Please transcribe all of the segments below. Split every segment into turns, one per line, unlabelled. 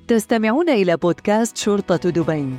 تستمعون إلى بودكاست شرطة دبي.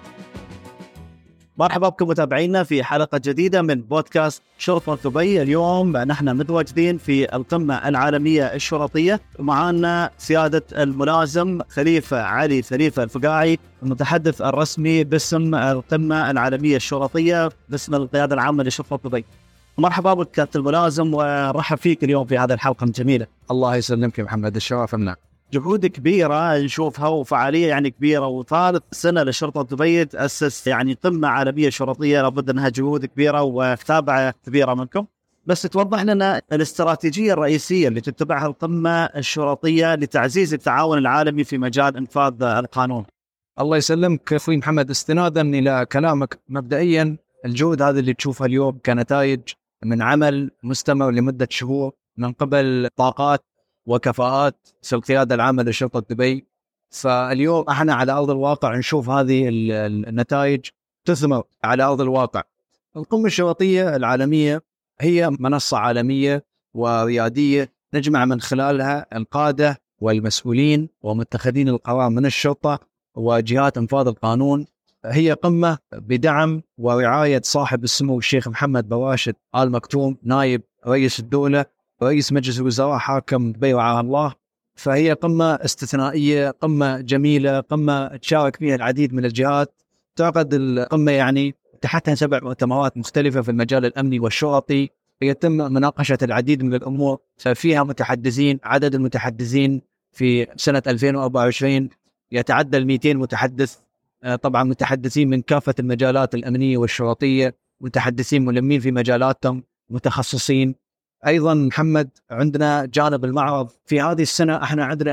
مرحبا بكم متابعينا في حلقة جديدة من بودكاست شرطة دبي. اليوم نحن متواجدين في القمة العالمية الشرطية، ومعنا سيادة الملازم خليفة علي خليفة الفقاعي، المتحدث الرسمي باسم القمة العالمية الشرطية باسم القيادة العامة لشرطة دبي. مرحبا بك كابتن الملازم، ورحب فيك اليوم في هذه الحلقة الجميلة.
الله يسلمك يا محمد، الشرف لنا.
جهود كبيرة نشوفها وفعالية يعني كبيرة، وثالث سنة لشرطة دبي تأسس يعني قمة عالمية شرطية، لابد أنها جهود كبيرة ومتابعة كبيرة منكم. بس توضح لنا الاستراتيجية الرئيسية اللي تتبعها القمة الشرطية لتعزيز التعاون العالمي في مجال إنفاذ القانون.
الله يسلمك أخوي محمد، استنادا إلى كلامك، مبدئيا الجهود هذه اللي تشوفها اليوم كنتائج من عمل مستمر لمدة شهور من قبل طاقات وكفاءات في القيادة العامة لشرطة دبي، فاليوم احنا على أرض الواقع نشوف هذه النتائج تثمر على أرض الواقع. القمة الشرطية العالمية هي منصة عالمية وريادية نجمع من خلالها القادة والمسؤولين ومتخذين القرار من الشرطة وجهات إنفاذ القانون. هي قمة بدعم ورعاية صاحب السمو الشيخ محمد بن راشد آل مكتوم، نائب رئيس الدولة رئيس مجلس الوزراء حاكم دبي رعاه الله. فهي قمة استثنائية، قمة جميلة، قمة تشارك فيها العديد من الجهات. تعقد القمة يعني تحتها 7 مؤتمرات مختلفة في المجال الأمني والشرطي، يتم مناقشة العديد من الأمور. ففيها متحدثين، عدد المتحدثين في سنة 2024 يتعدى 200 متحدث، طبعا متحدثين من كافة المجالات الأمنية والشرطية، متحدثين ملمين في مجالاتهم، متخصصين. أيضا محمد عندنا جانب المعرض، في هذه السنة احنا عندنا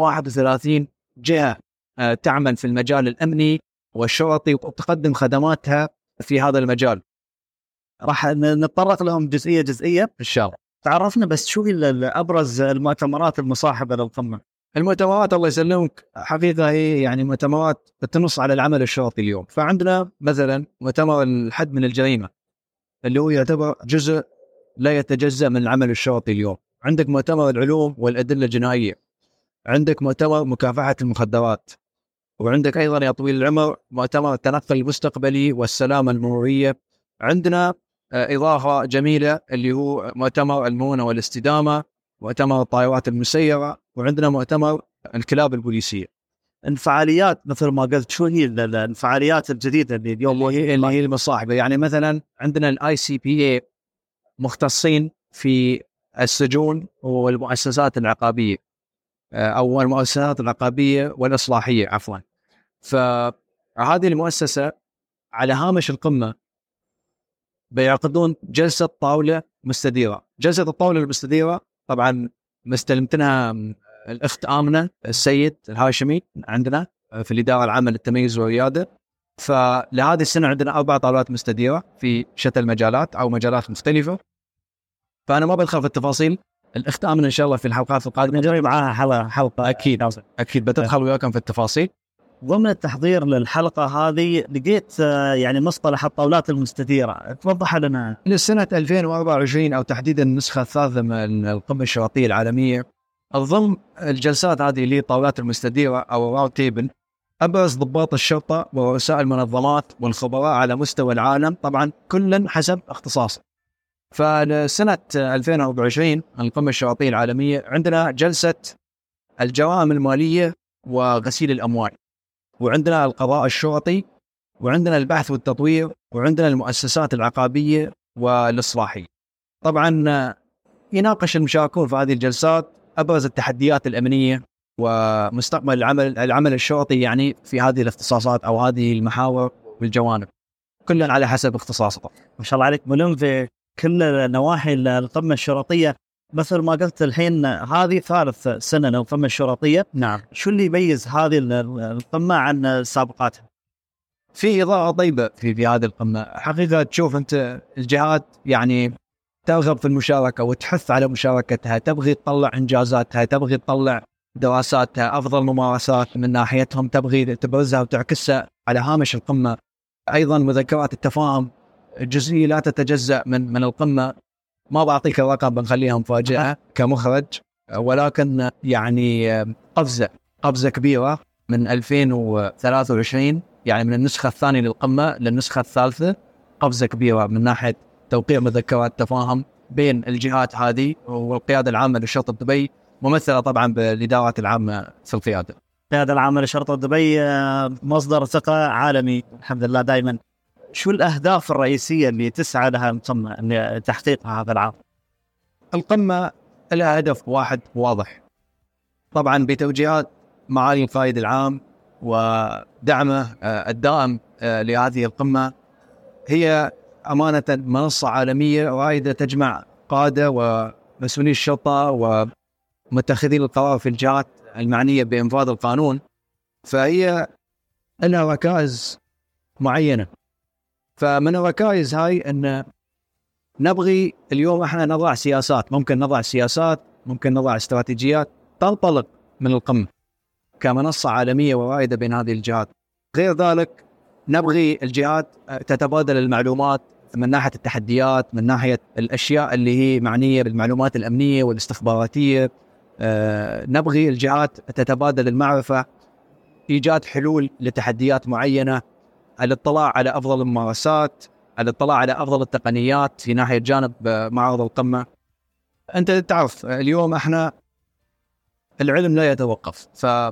131 جهة تعمل في المجال الأمني والشرطي وتقدم خدماتها في هذا المجال.
راح نتطرق لهم جزئية
إن شاء الله.
تعرفنا بس شو هي أبرز المؤتمرات المصاحبة للقمة؟
المؤتمرات الله يسلمك حقيقة هي يعني مؤتمرات تنص على العمل الشرطي اليوم. فعندنا مثلا مؤتمر الحد من الجريمة اللي هو يعتبر جزء لا يتجزأ من العمل الشرطي اليوم. عندك مؤتمر العلوم والأدلة الجنائية، عندك مؤتمر مكافحة المخدرات، وعندك أيضا يا طويل العمر مؤتمر التنقل المستقبلي والسلامة المرورية. عندنا إضافة جميلة اللي هو مؤتمر المرونة والاستدامة، مؤتمر الطائرات المسيرة، وعندنا مؤتمر الكلاب البوليسية.
الفعاليات مثل ما قلت، شو هي الفعاليات الجديدة اللي اليوم
اللي هي المصاحبة؟ يعني مثلا عندنا الICPA مختصين في السجون والمؤسسات العقابية أو المؤسسات العقابية والإصلاحية عفوا. فهذه المؤسسة على هامش القمة بيعقدون جلسة طاولة مستديرة. جلسة الطاولة المستديرة طبعا مستلمتنها الأخت آمنة السيد الهاشمي عندنا في الإدارة العامة للتميز والريادة. فلهذه السنة عندنا 4 طاولات مستديرة في شتى المجالات أو مجالات مختلفة. فأنا ما بدخل في التفاصيل، الأخت آمنة إن شاء الله في الحلقات القادمة
نجري معاها حلقة
أكيد بتدخل وياكم في التفاصيل.
ضمن التحضير للحلقة هذه لقيت يعني مصطلح الطاولات المستديرة، توضح لنا.
لسنة 2024 أو تحديدا النسخة الثالثة من القمة الشرطية العالمية، ضمن الجلسات هذه اللي الطاولات المستديرة أو راوند تيبل أبرز ضباط الشرطة ورؤساء المنظمات والخبراء على مستوى العالم، طبعا كلا حسب اختصاصه. فلسنة 2024 القمة الشرطية العالمية عندنا جلسة الجرائم المالية وغسيل الأموال، وعندنا القضاء الشرطي، وعندنا البحث والتطوير، وعندنا المؤسسات العقابية والإصلاحية. طبعا يناقش المشاركون في هذه الجلسات أبرز التحديات الأمنية ومستقبل العمل الشرطي يعني في هذه الاختصاصات أو هذه المحاور والجوانب، كلا على حسب اختصاصه.
ما شاء الله عليك ملم في كل نواحي القمة الشرطية. مثل ما قلت الحين هذه ثالث سنة للقمة الشرطية.
نعم.
شو اللي يميز هذه القمة عن سابقاتها؟
في إضاءة طيبة في هذه القمة حقيقة. تشوف أنت الجهات يعني ترغب في المشاركة وتحث على مشاركتها، تبغي تطلع إنجازاتها، تبغي تطلع دراساتها، أفضل ممارسات من ناحيتهم تبغي تبرزها وتعكسها على هامش القمة. أيضا مذكرات التفاهم الجزئية لا تتجزأ من القمة. ما بعطيك الرقم، بنخليها مفاجأة كمخرج، ولكن يعني قفزة كبيرة من 2023 يعني من النسخة الثانية للقمة للنسخة الثالثة، قفزة كبيرة من ناحية توقيع مذكرات تفاهم بين الجهات هذه والقيادة العامة لشرطة دبي، ممثلة طبعا بالإدارات العامة في القيادة.
القيادة العامة لشرطة دبي مصدر ثقة عالمي الحمد لله دائما. شو الأهداف الرئيسية اللي تسعى لها القمة لتحقيقها هذا العام؟
القمة لها هدف واحد واضح طبعا بتوجيهات معالي القائد العام ودعمه الدائم لهذه القمة. هي أمانة منصة عالمية رائدة تجمع قادة ومسؤولي الشرطة ومتخذين القرار في الجهات المعنية بإنفاذ القانون، فهي لها ركائز معينة. فمن الركائز هاي أن نبغي اليوم احنا نضع سياسات، ممكن نضع استراتيجيات تنطلق من القمة كمنصة عالمية ورائدة بين هذه الجهات. غير ذلك نبغي الجهات تتبادل المعلومات من ناحية التحديات، من ناحية الأشياء اللي هي معنية بالمعلومات الأمنية والاستخباراتية. نبغي الجهات تتبادل المعرفة، إيجاد حلول لتحديات معينة، الاطلاع على أفضل الممارسات، الاطلاع على أفضل التقنيات في ناحية جانب معرض القمة. أنت تعرف اليوم احنا العلم لا يتوقف،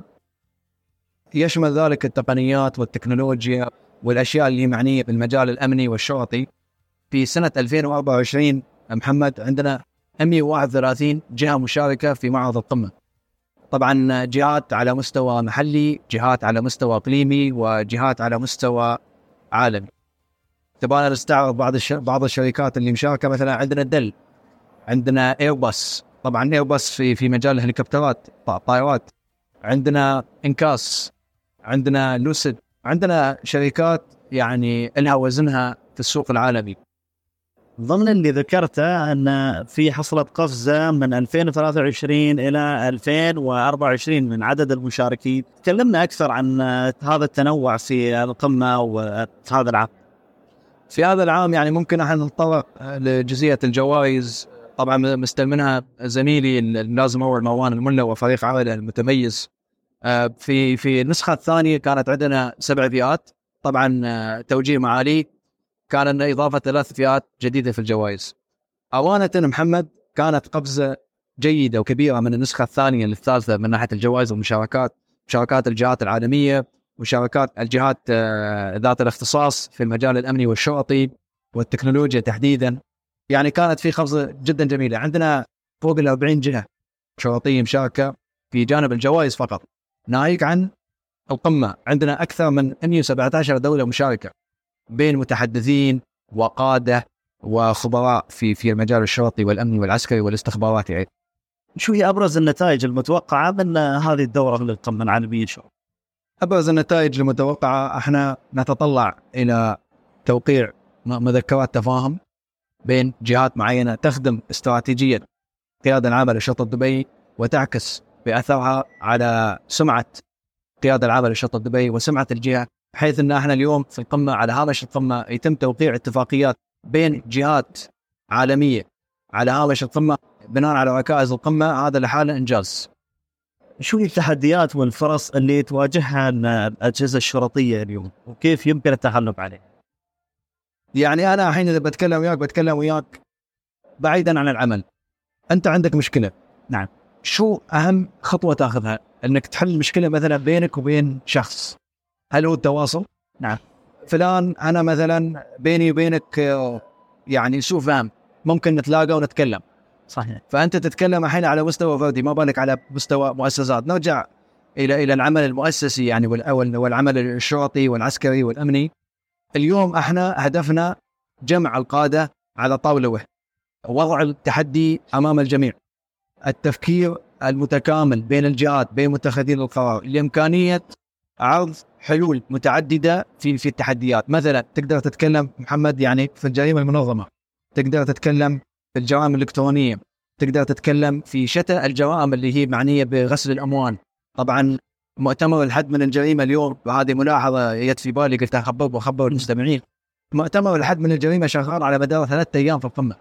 فيشمل ذلك التقنيات والتكنولوجيا والأشياء اللي معنية بالمجال الأمني والشرطي. في سنة 2024 محمد عندنا 131 جهة مشاركة في معرض القمة، طبعا جهات على مستوى محلي، جهات على مستوى إقليمي، وجهات على مستوى عالمي. تبغى نستعرض بعض الشركات اللي مشاركة. مثلا عندنا دل، عندنا ايرباص، طبعا ايرباص في مجال الهليكوبترات طائرات، عندنا انكاس، عندنا لوسيد، عندنا شركات يعني لها وزنها في السوق العالمي.
ضمن اللي ذكرته أن في حصلت قفزة من 2023 إلى 2024 من عدد المشاركين. تكلمنا أكثر عن هذا التنوع في القمة وهذا العام.
في هذا العام يعني ممكن احنا نتطرق لجزئية الجوائز، طبعا مستلمنها زميلي اللازم هو مروان الملا وفريق عمله المتميز. في النسخة الثانية كانت عندنا 7 فئات، طبعا توجيه معالي كان أن إضافة 3 فئات جديدة في الجوائز. أوانة محمد كانت قفزة جيدة وكبيرة من النسخة الثانية للثالثة من ناحية الجوائز والمشاركات، مشاركات الجهات العالمية، مشاركات الجهات ذات الاختصاص في المجال الأمني والشرطي والتكنولوجيا تحديدا. يعني كانت في قفزة جدا جميلة. عندنا فوق 40 جهة شرطية مشاركة في جانب الجوائز فقط، ناهيك عن القمة عندنا أكثر من 117 دولة مشاركة بين متحدثين وقادة وخبراء في المجال الشرطي والأمني والعسكري والاستخباراتي.
شو هي أبرز النتائج المتوقعة من هذه الدورة للقمة العالمية؟
أبرز النتائج المتوقعة احنا نتطلع إلى توقيع مذكرات تفاهم بين جهات معينة تخدم استراتيجية قيادة العامة لشرطة دبي وتعكس بأثرها على سمعة قيادة العامة لشرطة دبي وسمعة الجهة، بحيث أن احنا اليوم في القمة على هامش القمة يتم توقيع اتفاقيات بين جهات عالمية على هامش القمة بناء على ركائز القمة. هذا لحاله إنجاز.
شو التحديات والفرص اللي تواجهها الأجهزة الشرطية اليوم وكيف يمكن التغلب عليها؟
يعني أنا الحين إذا بتكلم وياك بعيدا عن العمل، أنت عندك مشكلة،
نعم،
شو أهم خطوة تأخذها؟ أنك تحل مشكلة مثلا بينك وبين شخص، هل هو التواصل؟
نعم.
فلان أنا مثلا بيني وبينك يعني سوء فهم، ممكن نتلاقى ونتكلم،
صحيح.
فأنت تتكلم الحين على مستوى فردي، ما بالك على مستوى مؤسسات. نرجع إلى العمل المؤسسي يعني والعمل الشرطي والعسكري والأمني. اليوم احنا هدفنا جمع القادة على طاولة واحدة، وضع التحدي أمام الجميع، التفكير المتكامل بين الجهات بين متخذين القرار لإمكانية عرض حلول متعددة في التحديات. مثلا تقدر تتكلم محمد يعني في الجريمة المنظمة، تقدر تتكلم في الجرائم الإلكترونية، تقدر تتكلم في شتى الجرائم اللي هي معنية بغسل الأموال. طبعا مؤتمر الحد من الجريمة اليوم، وهذه ملاحظة جت في بالي قلت أخبر المستمعين، مؤتمر الحد من الجريمة شغال على مدار 3 أيام في القمة،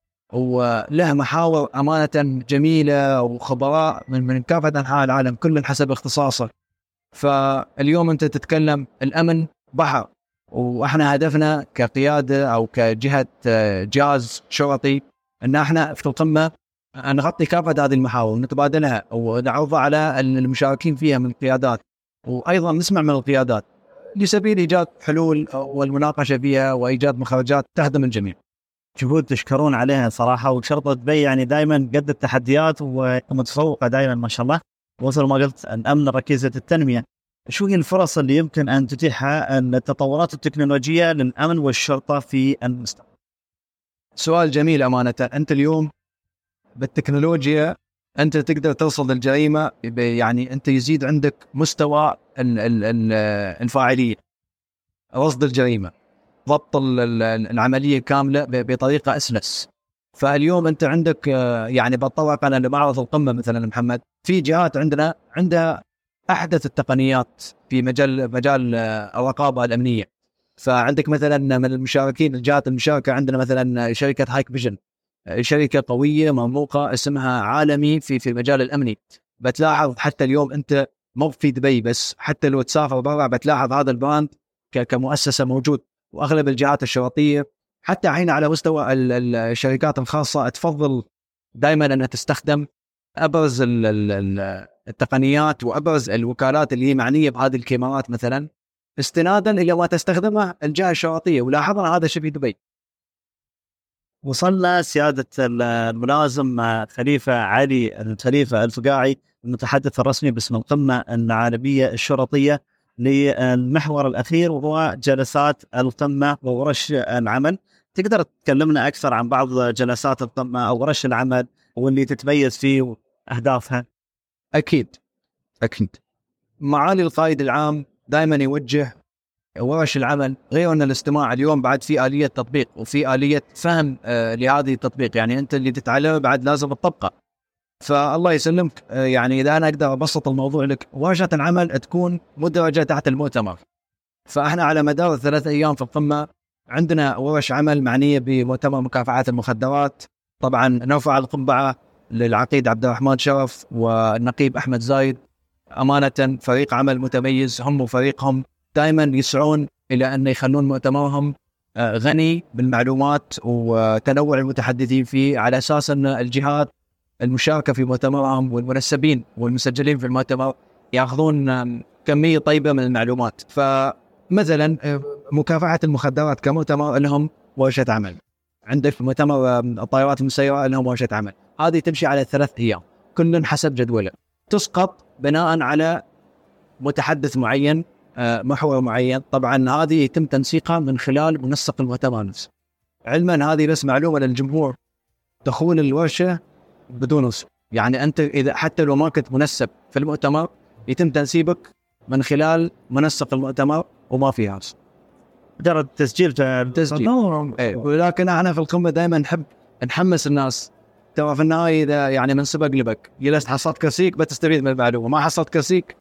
وله محاور أمانة جميلة وخبراء من كافة أنحاء العالم كل حسب اختصاصه. فاليوم أنت تتكلم الأمن بحر، وإحنا هدفنا كقيادة أو كجهة جهاز شرطي أن إحنا في القمة نغطي كافة هذه المحاور ونتبادلها ونعرضها على المشاركين فيها من القيادات، وأيضا نسمع من القيادات لسبيل إيجاد حلول والمناقشة فيها وإيجاد مخرجات تخدم الجميع.
جهود تشكرون عليها صراحة، وشرطة دبي يعني دائما قد التحديات ومتفوقة دائما ما شاء الله. وصل ما قلت الأمن ركيزة التنمية، شو هي الفرص اللي يمكن أن تتيحها التطورات التكنولوجية للأمن والشرطة في المستقبل؟
سؤال جميل أمانة. أنت اليوم بالتكنولوجيا أنت تقدر توصل للجريمة، يعني أنت يزيد عندك مستوى الفاعلية، رصد الجريمة، ضبط العملية كاملة بطريقة أسلس. فاليوم أنت عندك يعني بتطرق أنا لمعرض القمة مثلا محمد، في جهات عندها أحدث التقنيات في مجال الرقابة الأمنية. فعندك مثلا من المشاركين الجهات المشاركة عندنا مثلا شركة هايك فيجن، شركة قوية مرموقة اسمها عالمي في المجال الأمني. بتلاحظ حتى اليوم أنت مو في دبي بس، حتى لو تسافر برا بتلاحظ هذا البراند كمؤسسة موجود. وأغلب الجهات الشرطية حتى حين على مستوى الشركات الخاصة تفضل دائما أنها تستخدم أبرز التقنيات وأبرز الوكالات اللي هي معنية بهذه الكاميرات مثلا، استنادا إلى ما تستخدمها الجهة الشرطية. ولاحظنا هذا الشيء في دبي.
وصلنا سيادة الملازم خليفة علي الخليفة الفقاعي المتحدث الرسمي باسم القمة العالمية الشرطية للمحور الأخير، وهو جلسات القمة وورش العمل. تقدر تكلمنا أكثر عن بعض جلسات القمة أو ورش العمل واللي تتميز فيه وأهدافها؟
أكيد. معالي القائد العام دائما يوجه ورش العمل، غير أن الاستماع اليوم بعد في آلية تطبيق وفي آلية فهم لهذه التطبيق. يعني أنت اللي تتعلمه بعد لازم تطبقه. فالله يسلمك، يعني إذا أنا أقدر أبسط الموضوع لك، ورشة العمل تكون مدرجة تحت المؤتمر. فإحنا على مدار 3 أيام في القمة عندنا ورش عمل معنية بمؤتمر مكافحة المخدرات. طبعا نرفع القبعة للعقيد عبد الرحمن شرف والنقيب أحمد زايد، أمانة فريق عمل متميز، هم وفريقهم دائما يسعون إلى أن يخلون مؤتمرهم غني بالمعلومات وتنوع المتحدثين فيه، على أساس أن الجهات المشاركة في مؤتمرهم والمنسبين والمسجلين في المؤتمر يأخذون كمية طيبة من المعلومات. فمثلا مكافحة المخدرات كمؤتمر لهم ورشة عمل، عندك مؤتمر الطائرات المسيرة لهم ورشة عمل. هذه تمشي على 3 أيام كل حسب جدوله، تسقط بناء على متحدث معين، محور معين. طبعا هذه يتم تنسيقها من خلال منسق المؤتمر نفسه. علما هذه بس معلومة للجمهور، دخول الورشة بدون رسوم. يعني أنت إذا حتى لو ما كنت منسب في المؤتمر يتم تنسيبك من خلال منسق المؤتمر وما فيها رسوم.
مجرد تسجيل.
ولكن احنا في القمة دائما نحب نحمس الناس. ترى في النهاية إذا يعني من سبق لبك، جلست حصلت كرسيك بتستفيد من المعلومة، ما حصلت كرسيك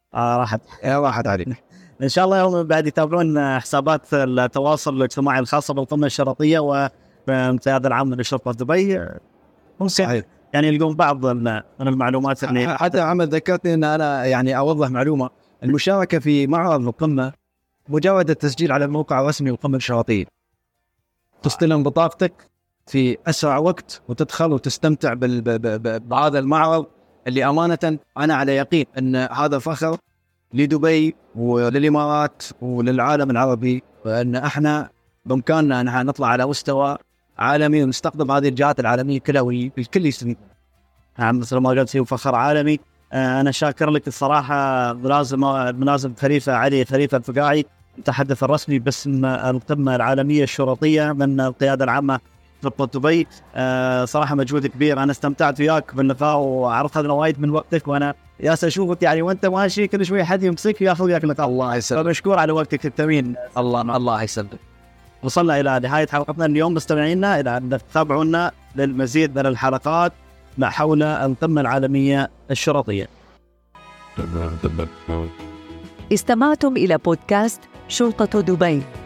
راحت عليك.
إن شاء الله يوم بعد يتابعون حسابات التواصل الاجتماعي الخاصة بالقمة الشرطية والقيادة العامة لشرطة دبي.
صحيح.
يعني يلقون بعض من المعلومات اللي
حتى عمل ذكرتني أن أنا يعني أوضح معلومة. المشاركة في معرض القمة مجرد التسجيل على الموقع الرسمي للقمة الشرطية، تستلم بطاقتك في أسرع وقت وتدخل وتستمتع بهذا المعرض اللي أمانة أنا على يقين أن هذا فخر لدبي وللإمارات وللعالم العربي، وأن احنا بإمكاننا أن نطلع على مستوى عالمي ونستخدم هذه الجهات العالمية كلها والكل يستفيد.
نعم، مثل ما قلت هو فخر عالمي. أنا شاكر لك الصراحة الملازم خليفة علي خليفة الفقاعي، المتحدث الرسمي باسم القمة العالمية الشرطية من القيادة العامة شرطة دبي. صراحة مجهود كبير، أنا استمتعت وياك باللقاء وعرفت هذا وايد من وقتك، وأنا ياس أشوفك يعني وأنت ماشي كل شوي حد يمسك وياخذ وياك لقاء.
الله يسلمك،
مشكور على وقتك الثمين.
الله يسلمك.
وصلنا إلى نهاية حلقتنا اليوم. مستمعينا إلى أن تتابعونا للمزيد من الحلقات حول القمة العالمية الشرطية.
استمعتم إلى بودكاست شرطة دبي.